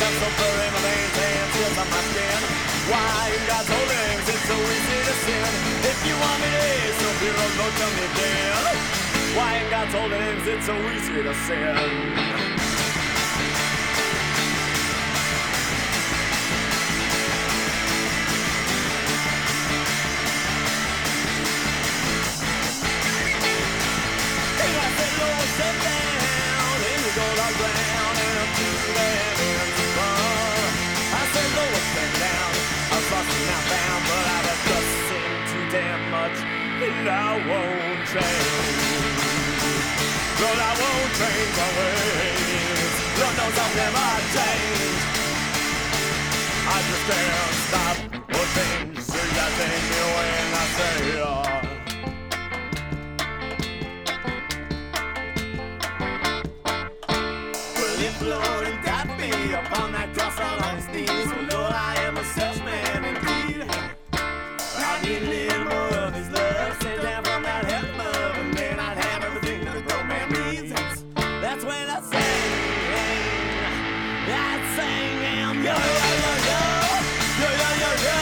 so furry, my veins and tears on my skin. Why in God's holdings it's so easy to sin? If you want me to eat some heroes, don't tell me then. Why in God's holdings it's so easy to sin? And I won't change. Lord, I won't change my ways. Lord knows I'll never change. I just can't stop or change. So you gotta take me when I say Well, if Lord had got me upon that cross on his knees, well, Lord, I am a such man indeed. I need a little more of his love sent down from that heaven above, and then I'd have everything that a grown man needs. That's when I sing, yo, yo, yo, yo, yo, yo, yo, yo.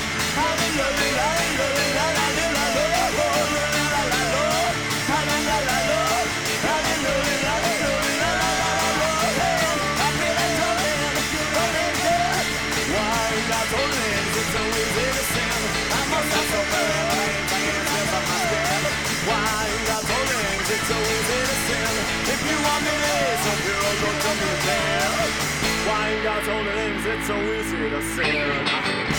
It's so easy to sin. If you want me to some heroes, don't tell me again. Why in God's holy names it's so easy to sin?